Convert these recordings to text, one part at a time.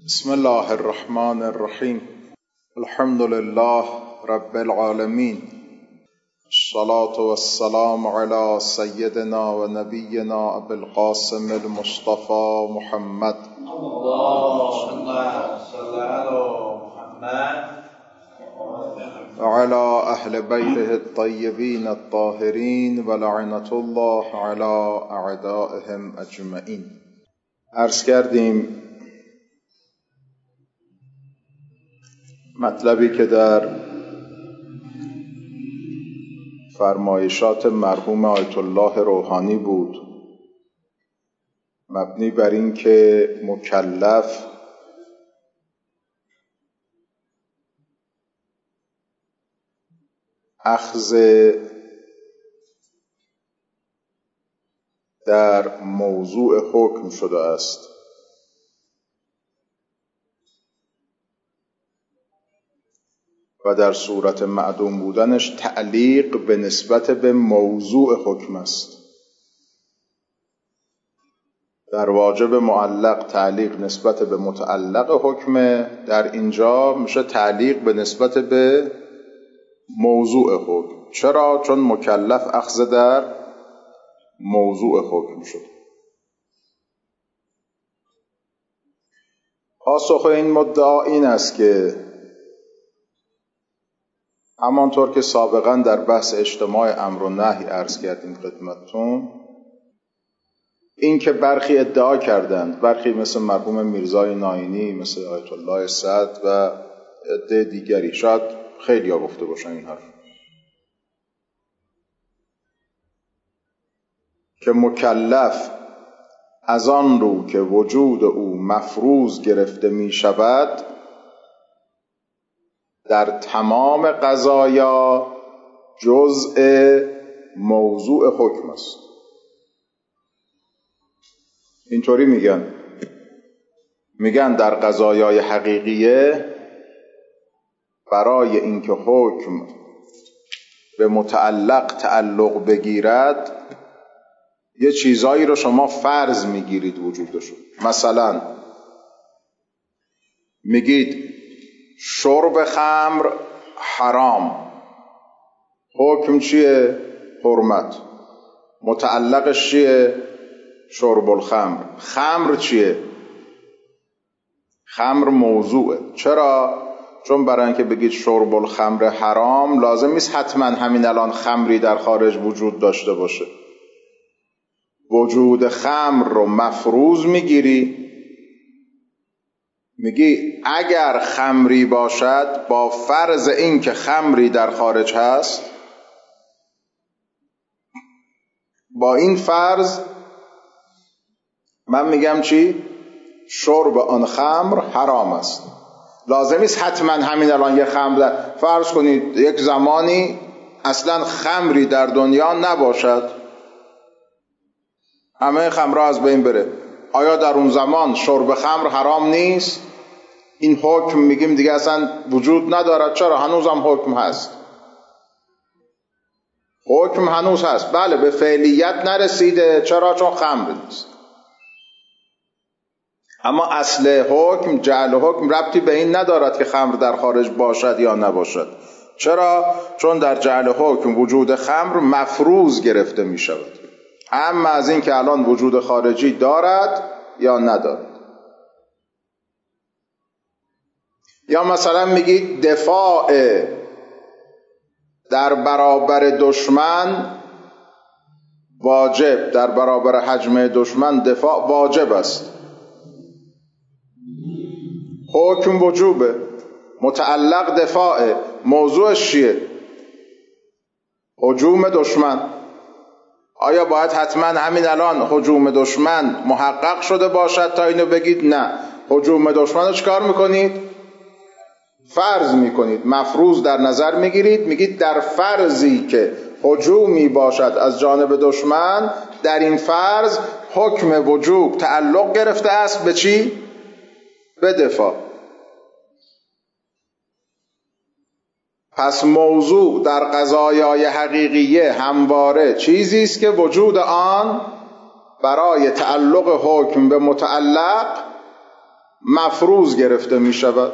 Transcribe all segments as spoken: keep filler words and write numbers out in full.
بسم الله الرحمن الرحیم. الحمد لله رب العالمین. الصلاة والسلام على سیدنا و نبینا ابی القاسم المصطفى محمد. اللهم صل على محمد وعلى اهل بیته الطیبین الطاهرین ولعنة الله على اعدائهم اجمعین. عرض کردیم مطلبی که در فرمایشات مرحوم آیت الله روحانی بود، مبنی بر این که مکلف اخذ در موضوع حکم شده است و در صورت معدوم بودنش تعلیق به نسبت به موضوع حکم است. در واجب معلق تعلیق نسبت به متعلق حکم، در اینجا میشه تعلیق به نسبت به موضوع حکم. چرا؟ چون مکلف اخذ در موضوع حکم شد. پاسخ این مدعا این است که همانطور که سابقا در بحث اجتماع امر و نهی عرض کردیم خدمتتون، این که برخی ادعا کردند، برخی مثل مرحوم میرزای ناینی، مثل آیت الله سعد و عده دیگری، شاید خیلی ها گفته باشن این حرف، که مکلف از آن رو که وجود او مفروض گرفته می شود در تمام قضایا جزء موضوع حکم است. اینطوری میگن میگن در قضایای حقیقیه برای اینکه حکم به متعلق تعلق بگیرد یه چیزایی رو شما فرض میگیرید وجودشو. مثلا میگید شرب خمر حرام، حکم چیه؟ حرمت. متعلقش چیه؟ شرب الخمر. خمر چیه؟ خمر موضوعه. چرا؟ چون برای اینکه بگید شرب الخمر حرام لازم نیست حتما همین الان خمری در خارج وجود داشته باشه. وجود خمر رو مفروض میگیری، میگی اگر خمری باشد با فرض این که خمری در خارج هست، با این فرض من میگم چی؟ شرب آن خمر حرام است. لازم نیست حتما همین الان یه خمر در... فرض کنید یک زمانی اصلا خمری در دنیا نباشد، همه خمرها از بین بره، آیا در اون زمان شرب خمر حرام نیست؟ این حکم میگیم دیگه اصلا وجود ندارد. چرا؟ هنوزم حکم هست. حکم هنوز هست، بله، به فعلیت نرسیده. چرا؟ چون خمر نیست. اما اصل حکم، جعل حکم ربطی به این ندارد که خمر در خارج باشد یا نباشد. چرا؟ چون در جعل حکم وجود خمر مفروض گرفته می شود، اما از این که الان وجود خارجی دارد یا ندارد. یا مثلا میگید دفاع در برابر دشمن واجب، در برابر حجم دشمن دفاع واجب است. حکم وجوبه، متعلق دفاعه، موضوعش چیه؟ هجوم دشمن. آیا باید حتما همین الان هجوم دشمن محقق شده باشد تا اینو بگید نه؟ هجوم دشمن رو چیکار میکنید؟ فرض میکنید، مفروض در نظر میگیرید، میگید در فرضی که هجومی باشد از جانب دشمن، در این فرض حکم وجوب تعلق گرفته است به چی؟ به دفاع. پس موضوع در قضایای حقیقیه همواره چیزی است که وجود آن برای تعلق حکم به متعلق مفروض گرفته می شود.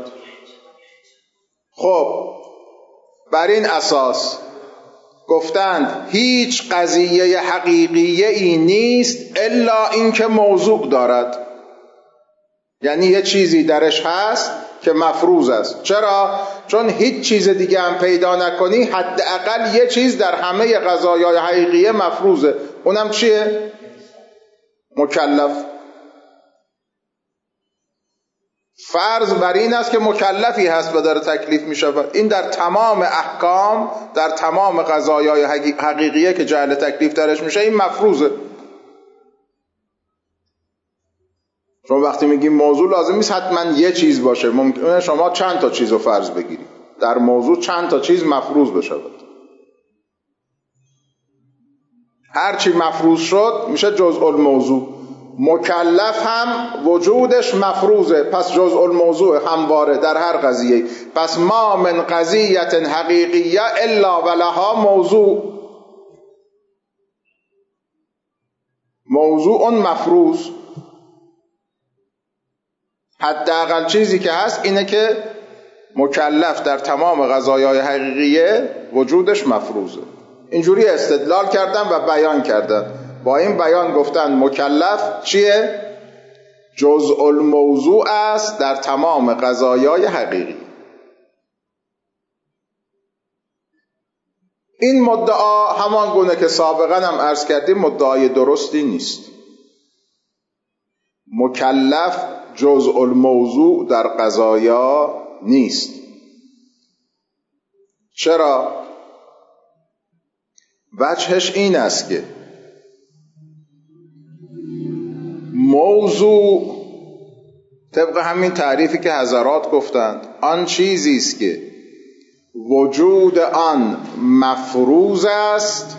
خب بر این اساس گفتند هیچ قضیه حقیقیه ای نیست الا اینکه موضوع دارد، یعنی یه چیزی درش هست که مفروض است. چرا؟ چون هیچ چیز دیگه هم پیدا نکنی حداقل یه چیز در همه قضایای حقیقیه مفروضه. اونم چیه؟ مکلف. فرض بر این است که مکلفی هست و داره تکلیف می شود. این در تمام احکام، در تمام قضایای حقیقیه که جعل تکلیف درش میشه این مفروضه. چون وقتی میگیم موضوع لازم نیست حتما یه چیز باشه، ممکنه شما چند تا چیز رو فرض بگیرید، در موضوع چند تا چیز مفروض بشود. هرچی مفروض شد میشه جزء الموضوع. مکلف هم وجودش مفروضه، پس جزء الموضوع همواره در هر قضیه. پس ما من قضیت حقیقیه الا ولها موضوع، موضوع مفروض. حداقل چیزی که هست اینه که مکلف در تمام قضایای حقیقیه وجودش مفروضه. اینجوری استدلال کردن و بیان کردن. با این بیان گفتن مکلف چیه؟ جزء الموضوع است در تمام قضایای حقیقی. این مدعا همان گونه که سابقا هم عرض کردیم مدعای درستی نیست. مکلف جزء الموضوع در قضایا نیست. چرا؟ وجهش این است که موضوع طبق همین تعریفی که حضرات گفتند آن چیزی است که وجود آن مفروض است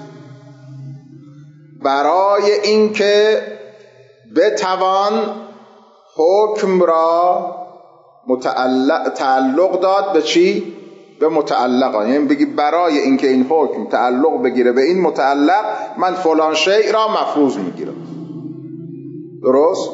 برای اینکه بتوان حکم را متعلق تعلق داد به چی؟ به متعلق. یعنی بگی برای اینکه این حکم تعلق بگیره به این متعلق من فلان شیء را مفروض میگیرم. درست؟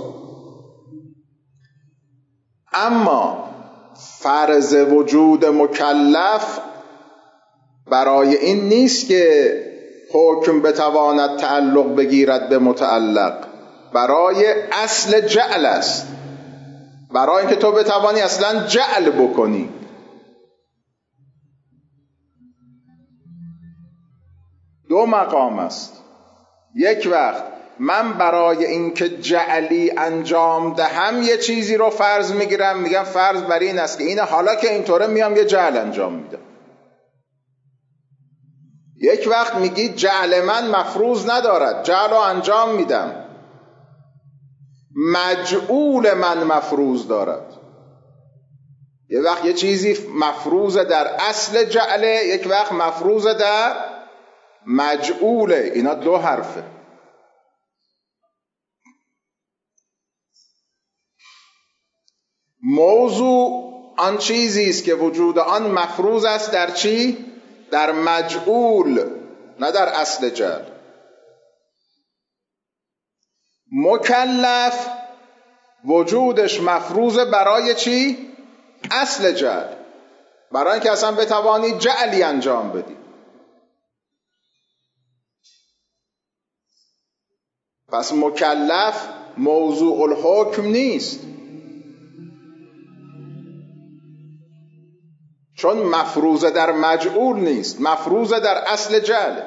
اما فرض وجود مکلف برای این نیست که حکم بتواند تعلق بگیرد به متعلق، برای اصل جعل است، برای اینکه تو بتوانی اصلا جعل بکنی. دو مقام است. یک وقت من برای اینکه جعلی انجام دهم یه چیزی رو فرض میگیرم، میگم فرض بر این است که اینه، حالا که اینطوره میام یه جعل انجام میدم. یک وقت میگی جعل من مفروض ندارد، جعل رو انجام میدم، مجعول من مفروض دارد. یک وقت یه چیزی مفروض در اصل جعله، یک وقت مفروض در مجعوله. اینا دو حرفه. موضوع آن چیزی است که وجود آن مفروض است در چی؟ در مجعول، نه در اصل جعل. مکلف وجودش مفروض برای چی؟ اصل جعل، برای اینکه اصلا بتوانی جعلی انجام بدی. پس مکلف موضوع الحکم نیست، چون مفروض در مجعول نیست، مفروض در اصل جعل.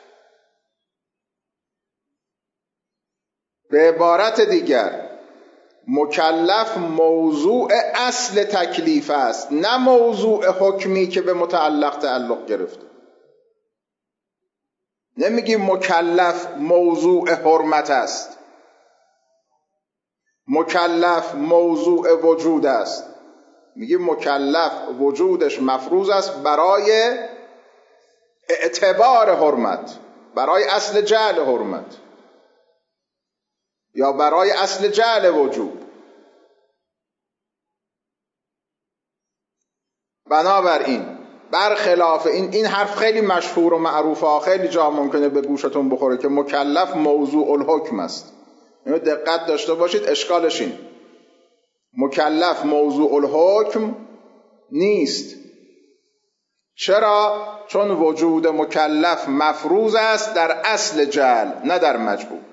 به عبارت دیگر مکلف موضوع اصل تکلیف است، نه موضوع حکمی که به متعلق تعلق گرفته. نمیگی مکلف موضوع حرمت است، مکلف موضوع وجود است. میگی مکلف وجودش مفروض است برای اعتبار حرمت، برای اصل جعل حرمت، یا برای اصل جعل وجود. بنابراین برخلاف این این حرف خیلی مشهور و معروفه، خیلی جا ممکنه به گوشتون بخوره که مکلف موضوع الحکم است. اینو دقت داشته باشید. اشکالش این مکلف موضوع الحکم نیست. چرا؟ چون وجود مکلف مفروض است در اصل جعل نه در مجعول.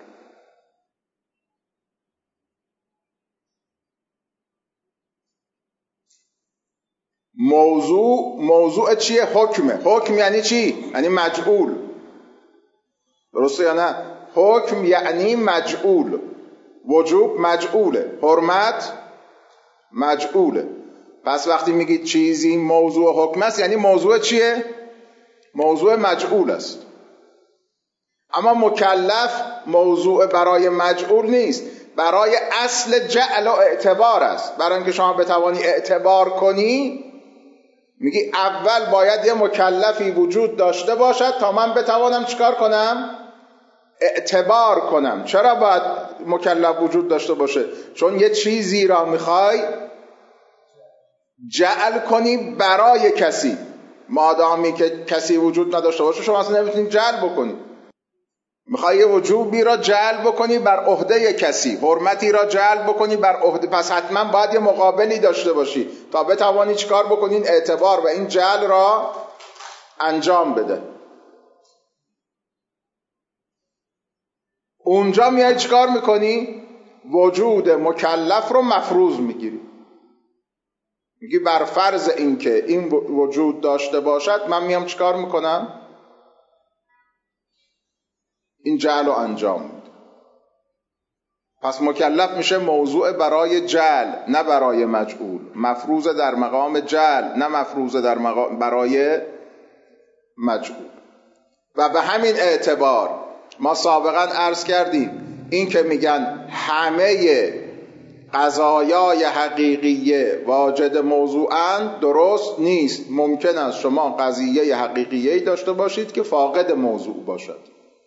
موضوع موضوع چیه؟ حکمه. حکم یعنی چی؟ یعنی مجعول. درسته یا نه؟ حکم یعنی مجعول. وجوب مجعوله، حرمت مجعوله. پس وقتی میگید چیزی موضوع حکم است یعنی موضوع چیه؟ موضوع مجعول است. اما مکلف موضوع برای مجعول نیست، برای اصل جعل و اعتبار است. برای اینکه شما بتوانی اعتبار کنی میگی اول باید یه مکلفی وجود داشته باشد تا من بتوانم چیکار کنم؟ اعتبار کنم. چرا باید مکلف وجود داشته باشه؟ چون یه چیزی را میخوای جعل کنی برای کسی. مادامی که کسی وجود نداشته باشه شما اصلا نمیتونی جعل بکنی. میخوای یه وجوبی را جعل بکنی بر عهده کسی، حرمتی را جعل بکنی بر عهده، پس حتما باید یه مقابلی داشته باشی تا بتوانی چیکار بکنین؟ اعتبار و این جعل را انجام بده. اونجا میای چیکار میکنی؟ وجود مکلف رو مفروض میگیری. میگی بر فرض اینکه این وجود داشته باشد من میام چیکار میکنم؟ این جعل رو انجام میده. پس مکلف میشه موضوع برای جعل نه برای مجعول، مفروض در مقام جعل نه مفروض در مقام برای مجعول. و به همین اعتبار ما سابقا عرض کردیم این که میگن همه قضایای حقیقیه واجد موضوعاً درست نیست. ممکن است شما قضیه حقیقیه‌ای داشته باشید که فاقد موضوع باشد.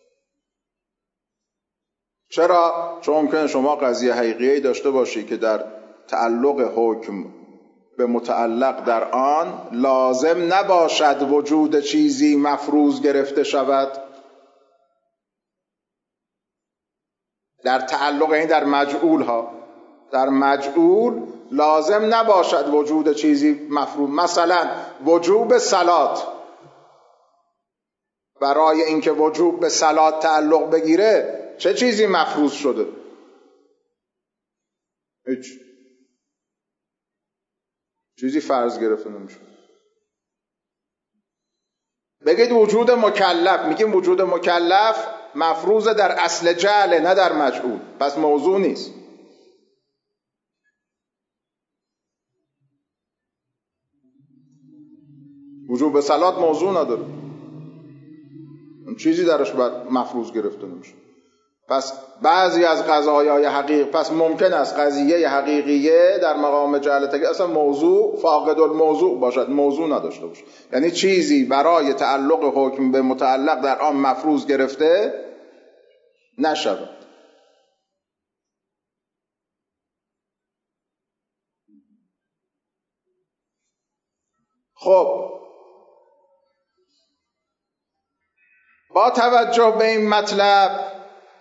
چرا؟ چون ممکن شما قضیه حقیقیه‌ای داشته باشید که در تعلق حکم به متعلق در آن لازم نباشد وجود چیزی مفروض گرفته شود. در تعلق این در مجعول ها، در مجعول لازم نباشد وجود چیزی مفروض. مثلا وجوب صلات، برای اینکه وجوب به صلات تعلق بگیره چه چیزی مفروض شده؟ هیچ چیزی فرض گرفته نمیشه. بگید وجود مکلف، میگیم وجود مکلف مفروض در اصل جعل نه در مجعول، پس موضوع نیست. وجوب به صلات موضوع نداره، اون چیزی درش باید مفروض گرفته نمیشه. پس بعضی از قضایای حقیقی، پس ممکن است قضیه حقیقیه در مقام جعل تک اصلا موضوع فاقد الموضوع باشد، موضوع نداشته باشه. یعنی چیزی برای تعلق حکم به متعلق در آن مفروض گرفته نشود. خب با توجه به این مطلب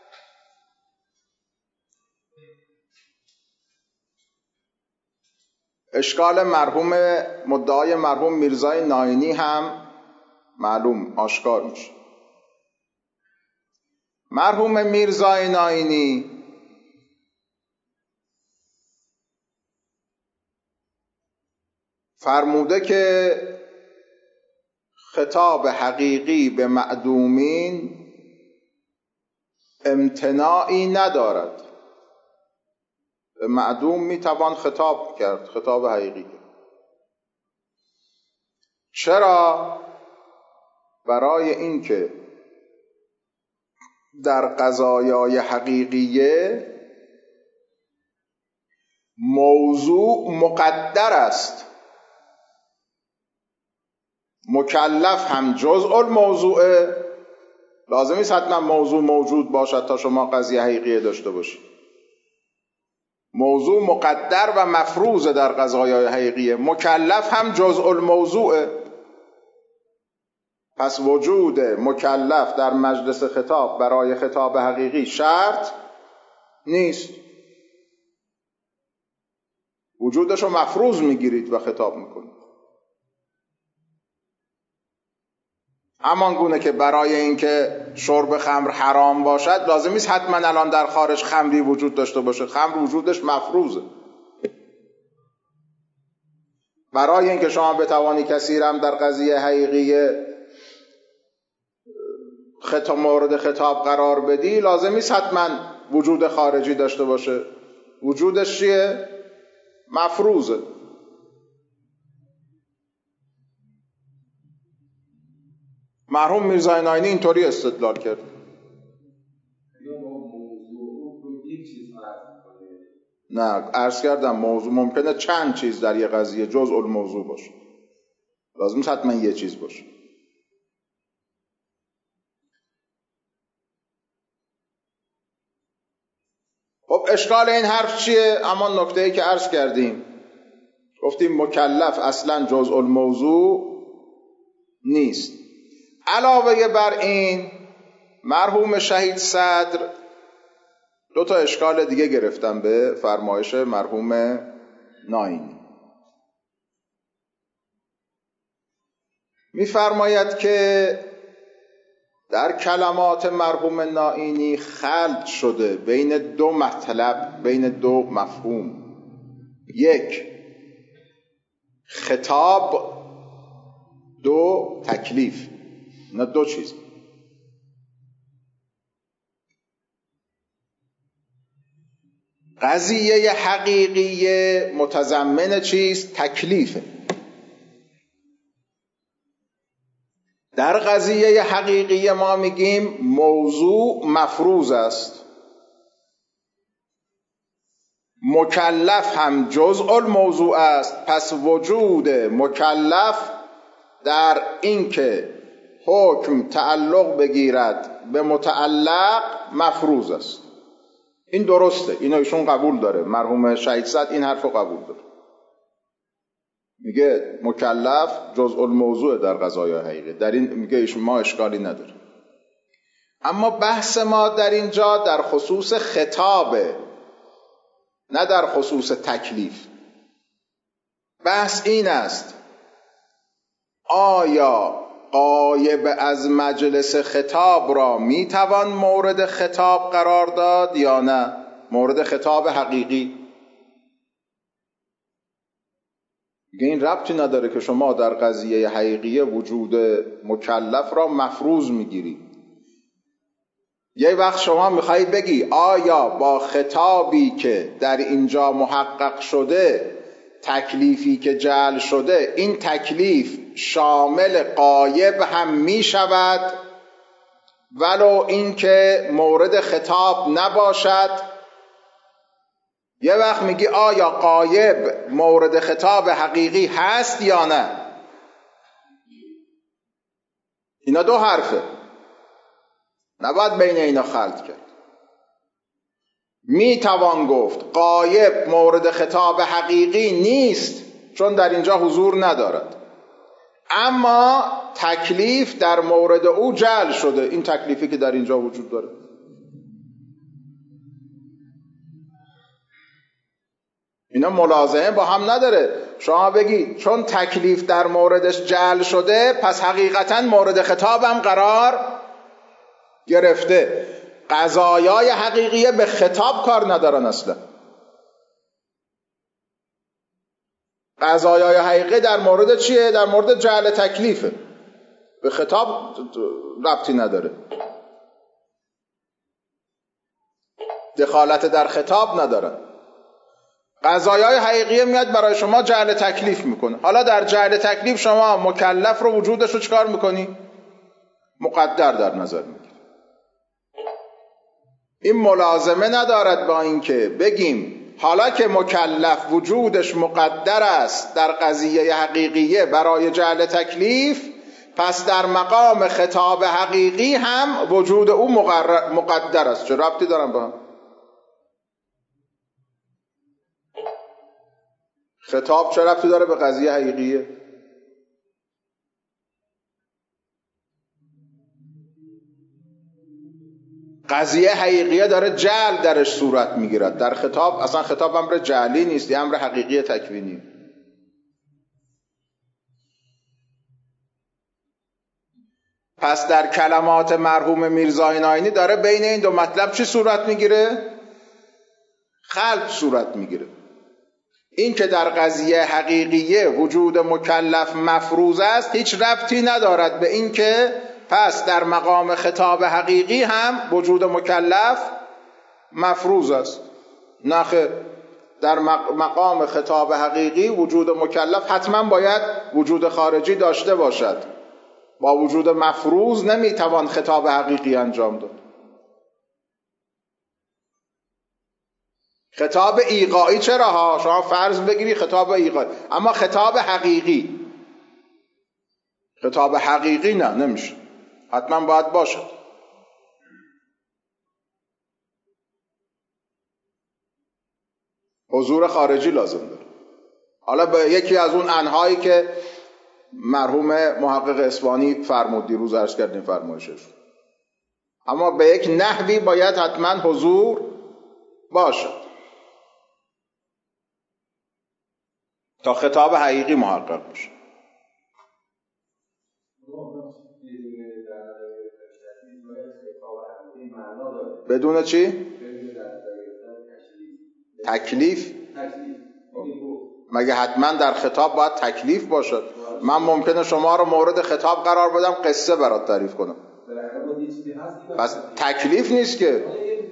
اشکال مرحوم مدعای مرحوم میرزای ناینی هم معلوم آشکار میشه. مرحوم میرزای ناینی فرموده که خطاب حقیقی به معدومین امتناعی ندارد. به معدوم میتوان خطاب کرد، خطاب حقیقی. چرا؟ برای اینکه در قضایای حقیقیه موضوع مقدر است. مکلف هم جزء الموضوعه، لازم نیست حتما موضوع موجود باشد تا شما قضیه حقیقیه داشته باشید. موضوع مقدر و مفروض در قضایای حقیقیه، مکلف هم جزء الموضوعه. پس وجود مکلف در مجلس خطاب برای خطاب حقیقی شرط نیست. وجودش رو مفروض میگیرید و خطاب میکنید. همان گونه که برای اینکه شرب خمر حرام باشد لازم نیست حتما الان در خارج خمری وجود داشته باشه، خمر وجودش مفروضه. برای اینکه شما بتوانی کسی را در قضیه حقیقی خطاب مورد خطاب قرار بدی لازم نیست حتما وجود خارجی داشته باشه. وجودش چیه؟ مفروضه. مرحوم میرزا ناینی اینطوری استدلال کرد. نه، عرض کردم موضوع ممکنه چند چیز در یه قضیه جزء الموضوع باشه، لازم نیست حتما یه چیز باشه. خب اشکال این حرف چیه؟ اما نکته‌ای که عرض کردیم، گفتیم مکلف اصلا جزء الموضوع نیست. علاوه بر این مرحوم شهید صدر دو تا اشکال دیگه گرفتم به فرمایش مرحوم ناینی. می‌فرماید که در کلمات مرحوم ناینی خلط شده بین دو مطلب، بین دو مفهوم. یک، خطاب، دو، تکلیف. نه دو چیز. قضیه حقیقی متضمن چیست؟ تکلیفه. در قضیه حقیقی ما میگیم موضوع مفروض است، مکلف هم جزء الموضوع است. پس وجود مکلف در این که حکم تعلق بگیرد به متعلق مفروض است. این درسته، اینو ایشون قبول داره. مرحوم شهید صدر این حرفو قبول داره، میگه مکلف جزء الموضوع در قضای حقیقی. در این میگه ایشون ما اشکالی نداره. اما بحث ما در اینجا در خصوص خطابه، نه در خصوص تکلیف. بحث این است آیا غایب از مجلس خطاب را میتوان مورد خطاب قرار داد یا نه؟ مورد خطاب حقیقی. این ربطی نداره که شما در قضیه حقیقی وجود مکلف را مفروض میگیرید. یه وقت شما میخواهید بگی آیا با خطابی که در اینجا محقق شده، تکلیفی که جعل شده، این تکلیف شامل غایب هم میشود ولو اینکه مورد خطاب نباشد؟ یه وقت میگی آیا غایب مورد خطاب حقیقی هست یا نه؟ اینا دو حرفه، نباید بین اینا خلط کرد. میتوان گفت غایب مورد خطاب حقیقی نیست چون در اینجا حضور ندارد، اما تکلیف در مورد او جعل شده، این تکلیفی که در اینجا وجود داره. اینا ملازمه با هم نداره. شما بگی چون تکلیف در موردش جعل شده پس حقیقتا مورد خطابم قرار گرفته. قضایای حقیقیه به خطاب کار ندارن اصلا. قضایای حقیقی در مورد چیه؟ در مورد جعل تکلیفه، به خطاب ربطی نداره، دخالت در خطاب ندارن. قضایای حقیقیه میاد برای شما جعل تکلیف میکنه. حالا در جعل تکلیف شما مکلف رو وجودش رو چکار میکنی؟ مقدر در نظر میگیری. این ملازمه ندارد با اینکه بگیم حالا که مکلف وجودش مقدر است در قضیه حقیقیه برای جعل تکلیف، پس در مقام خطاب حقیقی هم وجود او مقدر است. چه ربطی دارن با هم؟ خطاب چه ربطی داره به قضیه حقیقیه؟ قضیه حقیقیه داره جعل درش صورت میگیرد. در خطاب اصلا خطاب امر جعلی نیست، یه امر حقیقی تکوینی. پس در کلمات مرحوم میرزا ناینی داره بین این دو مطلب چی صورت میگیره؟ خلط صورت میگیره. این که در قضیه حقیقیه وجود مکلف مفروض است هیچ ربطی ندارد به این که پس در مقام خطاب حقیقی هم وجود مکلف مفروض است. نخیر، در مقام خطاب حقیقی وجود مکلف حتما باید وجود خارجی داشته باشد. با وجود مفروض نمیتوان خطاب حقیقی انجام داد. خطاب ایقاعی چرا ها؟ شما فرض بگیری خطاب ایقاعی، اما خطاب حقیقی، خطاب حقیقی نه، نمیشه، حتما باید باشد. حضور خارجی لازم داره. حالا به یکی از اون انهایی که مرحوم محقق اصفهانی فرمود، دیروز عرض کردیم فرمایشش، اما به یک نحوی باید حتما حضور باشد تا خطاب حقیقی محقق بشه. بدون چی؟ تکلیف؟ مگه حتما در خطاب باید تکلیف باشد؟ من ممکنه شما رو مورد خطاب قرار بدم قصه برات تعریف کنم، پس تکلیف نیست که،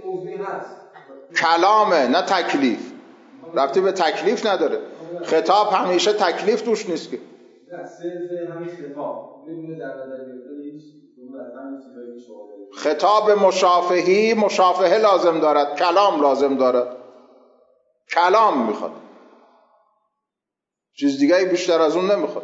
کلامه نه تکلیف، ربطی به تکلیف نداره. خطاب همیشه تکلیف توش نیست که. خطاب مشافهی مشافهه لازم دارد، کلام لازم دارد، کلام میخواد، چیز دیگه بیشتر از اون نمیخواد.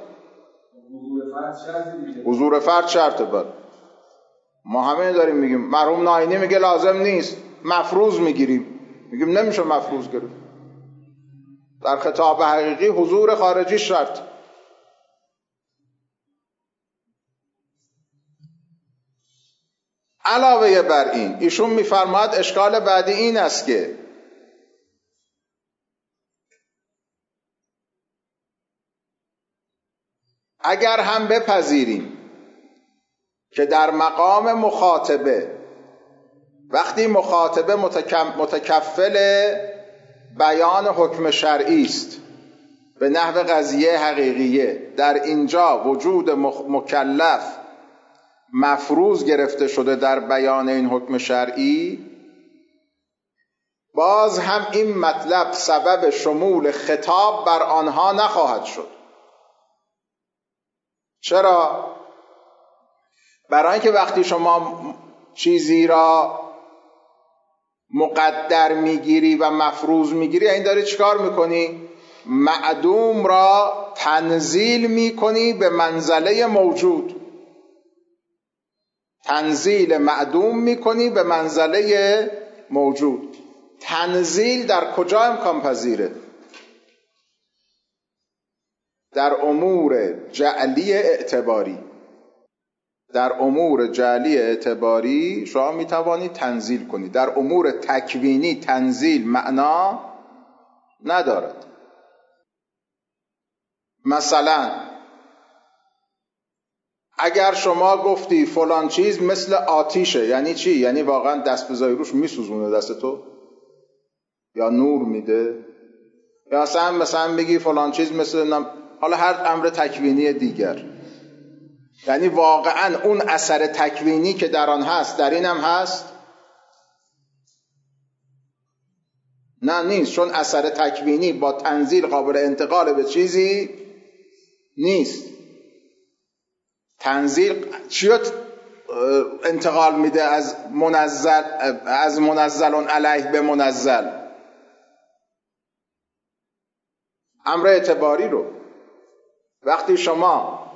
حضور فرد شرطه. بر ما همه داریم میگیم، مرحوم ناینی میگه لازم نیست، مفروض میگیریم، میگیم نمیشه مفروض گرفت. در خطاب حقیقی حضور خارجی شرط. علاوه بر این ایشون میفرماید اشکال بعدی این است که اگر هم بپذیریم که در مقام مخاطبه، وقتی مخاطبه متکفل بیان حکم شرعی است به نحو قضیه حقیقیه، در اینجا وجود مکلف مفروض گرفته شده در بیان این حکم شرعی، باز هم این مطلب سبب شمول خطاب بر آنها نخواهد شد. چرا؟ برای اینکه وقتی شما چیزی را مقدر میگیری و مفروض میگیری، این داری چیکار میکنی؟ معدوم را تنزیل میکنی به منزله موجود. تنزیل معدوم میکنی به منزله موجود. تنزیل در کجا امکان پذیره؟ در امور جعلی اعتباری. در امور جعلی اعتباری شما میتوانید تنزیل کنید. در امور تکوینی تنزیل معنا ندارد. مثلا اگر شما گفتی فلان چیز مثل آتیشه، یعنی چی؟ یعنی واقعا دست بزایی روش میسوزونه دست تو یا نور میده، یا اصلا مثلا بگی فلان چیز مثل نم... حالا هر امر تکوینی دیگر، یعنی واقعا اون اثر تکوینی که در آن هست در این هم هست؟ نه نیست، چون اثر تکوینی با تنزیل قابل انتقال به چیزی نیست. تنزیل چیو انتقال میده از منزل از منزل علیه به منزل؟ امر اعتباری رو. وقتی شما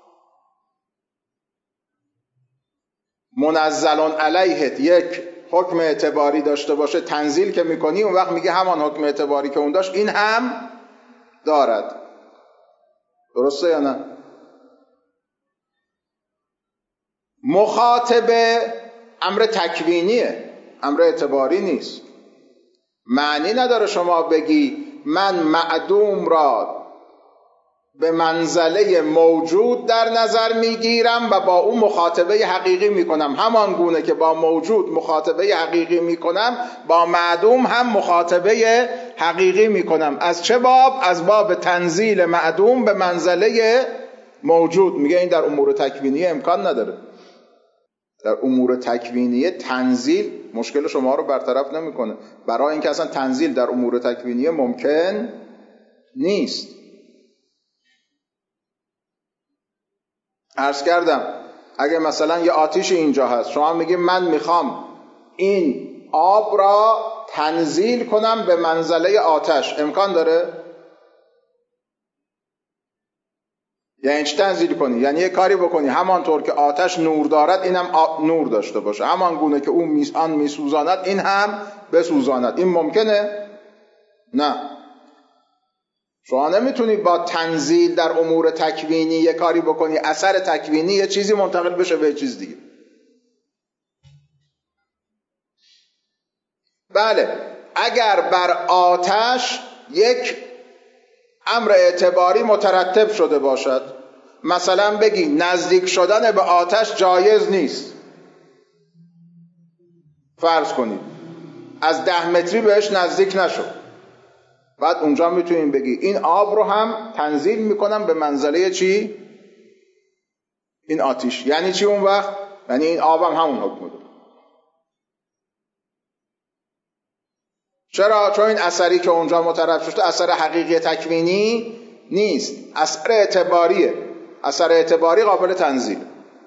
منزل علیه یک حکم اعتباری داشته باشه تنزیل که میکنی، اون وقت میگه همان حکم اعتباری که اون داشت این هم دارد. درسته یا نه؟ مخاطبه امر تکوینیه، امر اعتباری نیست. معنی نداره شما بگی من معدوم را به منزله موجود در نظر میگیرم و با اون مخاطبه حقیقی میکنم، همان گونه که با موجود مخاطبه حقیقی میکنم با معدوم هم مخاطبه حقیقی میکنم. از چه باب؟ از باب تنزیل معدوم به منزله موجود. میگه این در امور تکوینی امکان نداره. در امور تکوینی تنزیل مشکل شما رو برطرف نمیکنه، برای اینکه اصلا تنزیل در امور تکوینی ممکن نیست. عرض کردم اگه مثلا یه آتیش اینجا هست، شما میگی من میخوام این آب را تنزیل کنم به منزله آتش، امکان داره؟ یعنی چی تنزیل کنی؟ یعنی یه کاری بکنی همانطور که آتش نور دارد اینم نور داشته باشه، همان گونه که اون میسان میسوزاند این هم بسوزاند. این ممکنه؟ نه. شما نمیتونی با تنزیل در امور تکوینی یه کاری بکنی اثر تکوینی یه چیزی منتقل بشه به چیز دیگه. بله، اگر بر آتش یک امر اعتباری مترتب شده باشد، مثلا بگی نزدیک شدن به آتش جایز نیست، فرض کنید از ده متری بهش نزدیک نشو، بعد اونجا میتونیم بگی این آب رو هم تنزیل میکنم به منزله چی؟ این آتش. یعنی چی اون وقت؟ یعنی این آب هم همون حکم داره. چرا؟ چون این اثری که اونجا مترتب شده اثر حقیقی تکوینی نیست، اثر اعتباریه. اثر اعتباری قابل تنزیل.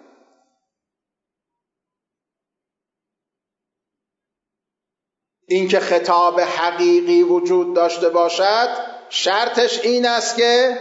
این که خطاب حقیقی وجود داشته باشد شرطش این است که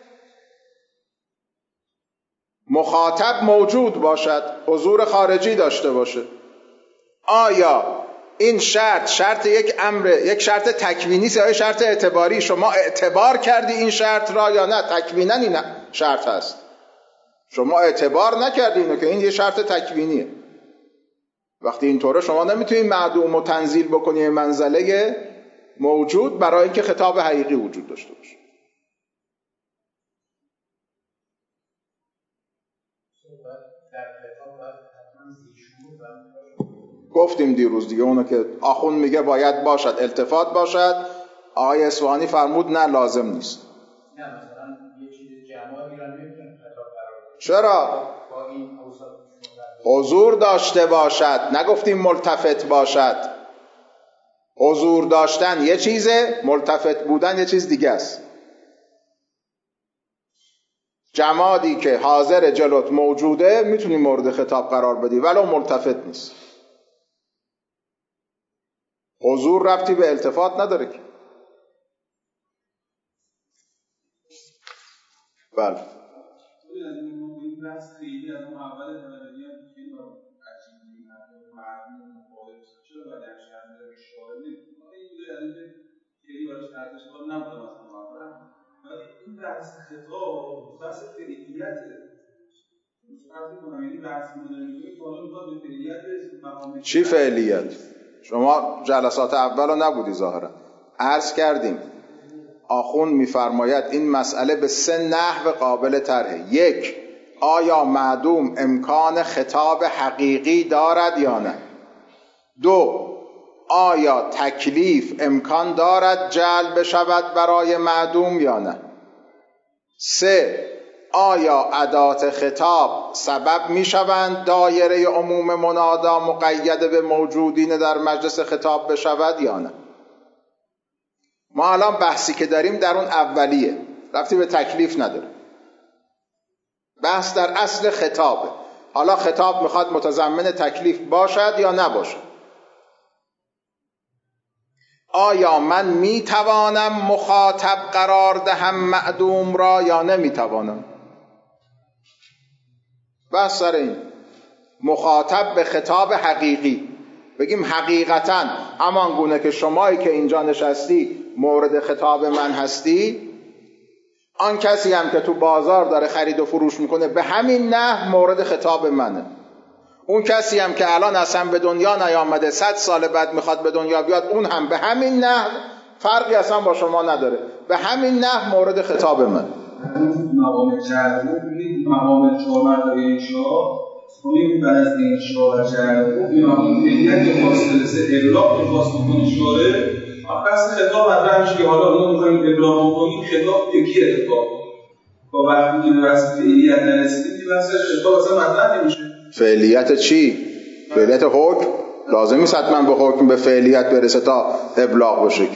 مخاطب موجود باشد، حضور خارجی داشته باشه. آیا این شرط شرط یک امر، یک شرط تکوینی است یا شرط اعتباری؟ شما اعتبار کردی این شرط را یا نه؟ تکوینا این شرط هست، شما اعتبار نکردی اینو که این یه شرط تکوینیه. وقتی اینطوره شما نمیتونید معدوم و تنزیل بکنی منزله موجود برای اینکه خطاب حقیقی وجود داشته باشه. گفتیم دیروز دیگه اونو که آخون میگه باید باشد، التفات باشد. آقای اصفهانی فرمود نه لازم نیست. نه مثلا یه چیز جمالی را نمیتونه خطاب قرار بده. چرا؟ با این اوصاف حضور داشته باشد، نگفتیم ملتفت باشد. حضور داشتن یه چیزه، ملتفت بودن یه چیز دیگه است. جمادی که حاضر جلوت موجوده میتونی مورد خطاب قرار بدی ولو ملتفت نیست. حضور ربطی به التفات نداره که. بله این بحث خطاب بحث فعلیته. چی فعلیت؟ شما جلسات اول رو نبودی ظاهرا. عرض کردیم آخون میفرماید این مسئله به سه نحو قابل طرحه. یک، آیا معدوم امکان خطاب حقیقی دارد یا نه؟ دو، آیا تکلیف امکان دارد جلب شود برای معدوم یا نه؟ سه، آیا ادات خطاب سبب می شوند دایره عموم منادا مقید به موجودین در مجلس خطاب بشود یا نه؟ ما الان بحثی که داریم در اون اولیه، رفتی به تکلیف نداره. بحث در اصل خطابه. حالا خطاب میخواد متضمن تکلیف باشد یا نباشد. آیا من میتوانم مخاطب قرار دهم معدوم را یا نمیتوانم؟ بس سر این مخاطب به خطاب حقیقی بگیم حقیقتا همان گونه که شمایی که اینجا نشستی مورد خطاب من هستی، آن کسی هم که تو بازار داره خرید و فروش میکنه به همین نحو مورد خطاب منه. اون کسی هم که الان اصلا به دنیا نیامده صد سال بعد میخواد به دنیا بیاد، اون هم به همین نحو فرقی اصلا با شما نداره، به همین نحو مورد خطاب من. مقام جهل مقام چهارمرد انشاء کنیم بعد از انشاء و جهل این مقام فعلیت که فاصله سه ابلاغ که فاصله کنی شاره پس خطاب مطرح میشه که حالا ما میخوایم ابلاغ کنیم خطاب یکی اتفاق با وقتی که به بحث فعلیت نرسیدیم که بحث خطاب اصلا مطرح نمیشه. فعلیت چی؟ فعلیت حکم؟ لازم نیست حتما به حکم به فعلیت برسه تا ابلاغ بشه.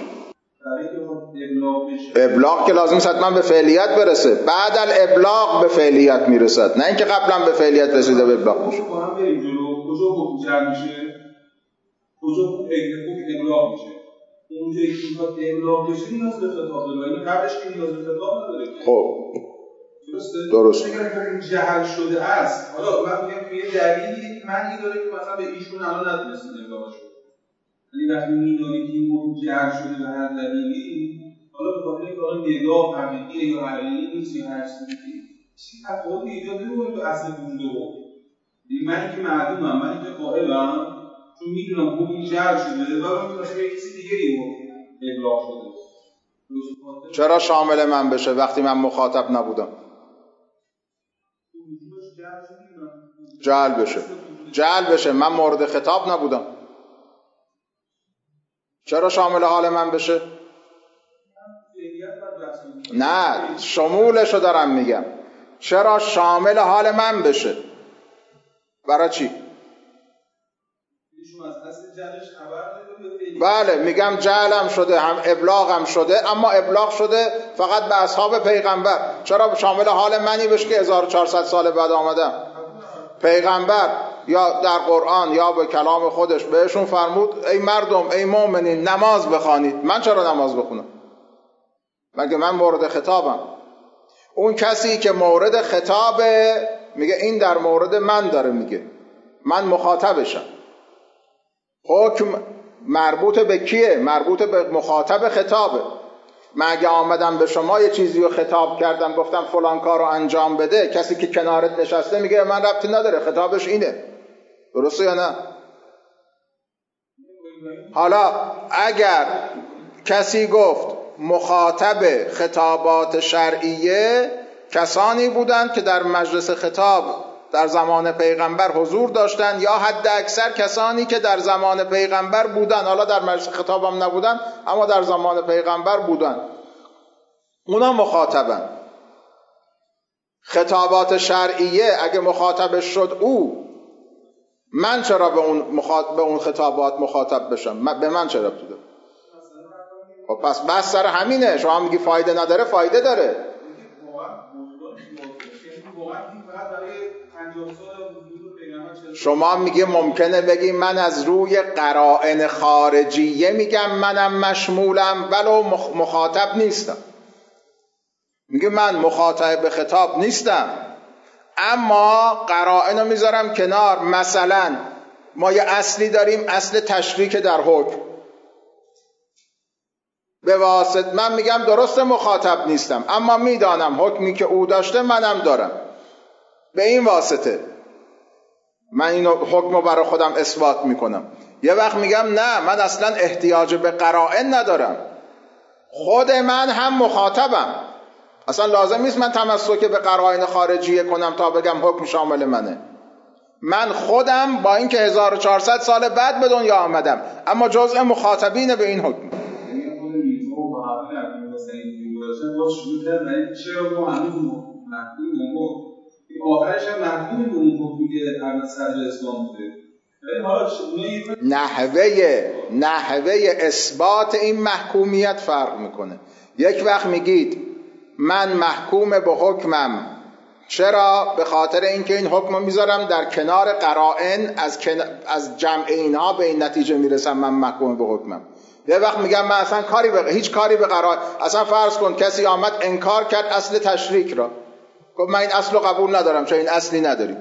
ابلاغ که لازم نیست حتما به فعلیت برسه، بعد الابلاغ به فعلیت میرسد، نه اینکه قبلا به فعلیت رسیده به ابلاغ میشه. با هم بریم جلو. کجا حکم جمع میشه؟ کجا حکم ابلاغ میشه؟ اونجایی که میخواد ابلاغ بشه نیاز به خطاب داره، این قبلش که نیاز به خطاب نداره. خب درسته؟ درست. اگر این جهل شده است، حالا من میگم که یه دلیلی معنی داره که مثلا به ایشون الان نتونستید ابلاغ شد. یعنی وقتی میدونی که این جهل شده به هر دلیلی، حالا به خاطر اینکه حالا نگاه حقیقی یا حقیقی نیست یا هر چیزی چیزی تفاوتی ایجاد نمی‌کنه تو اصل وجود رو. یعنی من که معلومم، من که قائلم، چون میدونم که این جهل شده و من مثلا یه کسی دیگری رو ابلاغ شده. چرا شامل من بشه وقتی من مخاطب نبودم؟ جهل بشه. جهل بشه من مورد خطاب نبودم. چرا شامل حال من بشه؟ نه، شمولشو دارم میگم. چرا شامل حال من بشه؟ برای چی؟ بله میگم جهلم شده، هم ابلاغم شده، اما ابلاغ شده فقط به اصحاب پیغمبر. چرا شامل حال منی بشه که هزار و چهارصد سال بعد آمدم؟ پیغمبر یا در قرآن یا به کلام خودش بهشون فرمود ای مردم، ای مؤمنین نماز بخوانید. من چرا نماز بخونم؟ مگه من مورد خطابم؟ اون کسی که مورد خطابه میگه این در مورد من داره میگه، من مخاطبشم. حکم مربوط به کیه؟ مربوط به مخاطب خطابه. مگه آمدم به شما یه چیزی رو خطاب کردم گفتم فلان کار رو انجام بده، کسی که کنارت نشسته میگه من ربطی نداره، خطابش اینه. درسته یا نه؟ حالا اگر کسی گفت مخاطب خطابات شرعیه کسانی بودند که در مجلس خطاب در زمان پیغمبر حضور داشتن، یا حد اکثر کسانی که در زمان پیغمبر بودن، حالا در مجلس خطاب هم نبودن اما در زمان پیغمبر بودن، اونا مخاطبن. خطابات شرعیه اگه مخاطبش شد او، من چرا به اون, مخاطب به اون خطابات مخاطب بشم؟ به من چرا بوده؟ خب پس بس سر همینه. شما میگی فایده نداره، فایده داره. شما میگه ممکنه بگی من از روی قرائن خارجیه میگم منم مشمولم ولو مخاطب نیستم. میگه من مخاطب به خطاب نیستم اما قرائن رو میذارم کنار. مثلا ما یه اصلی داریم، اصل تشریک در حکم. به واسطه من میگم درست مخاطب نیستم اما میدانم حکمی که او داشته منم دارم، به این واسطه من این حکم رو برای خودم اثبات میکنم. یه وقت میگم نه، من اصلا احتیاج به قرائن ندارم، خود من هم مخاطبم، اصلا لازم نیست من تمسک به قرائن خارجیه کنم تا بگم حکم شامل منه. من خودم با اینکه هزار و چهارصد سال بعد به دنیا آمدم اما جزء مخاطبین به این حکم. نحوه نحوه اثبات این محکومیت فرق میکنه. یک وقت میگید من محکوم به حکمم، چرا؟ به خاطر اینکه این حکم رو میذارم در کنار قرائن، از, کن... از جمع اینها به این نتیجه میرسم من محکوم به حکمم. یه وقت میگم من اصلا کاری به هیچ کاری به قرائن، اصلا فرض کن کسی آمد انکار کرد اصل تشریک را، گفت من این اصل رو قبول ندارم چون این اصلی نداری.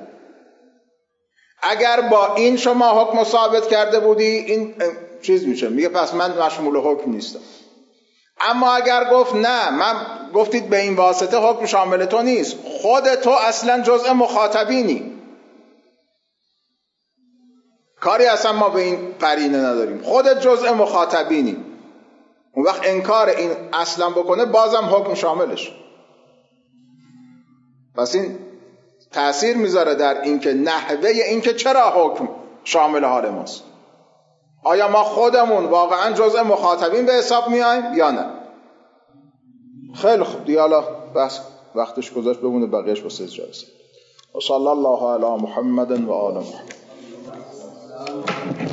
اگر با این شما حکم ثابت کرده بودی این چیز میشه، میگه پس من مشمول حکم نیستم. اما اگر گفت نه، من گفتید به این واسطه حکم شامل تو نیست، خود تو اصلا جزء مخاطبینی، کاری اصلا ما به این قرینه نداریم، خودت جزء مخاطبینی. اون وقت انکار این اصلا بکنه بازم حکم شاملش. پس این تأثیر میذاره در اینکه نحوه اینکه چرا حکم شامل حال ماست. آیا ما خودمون واقعا جزء مخاطبین به حساب میایم یا نه؟ خیلی خوب دیگه، حالا بس وقتش گذاشت بمونه، بقیهش با سه جلسه. و صلی الله علی محمد و آل محمد.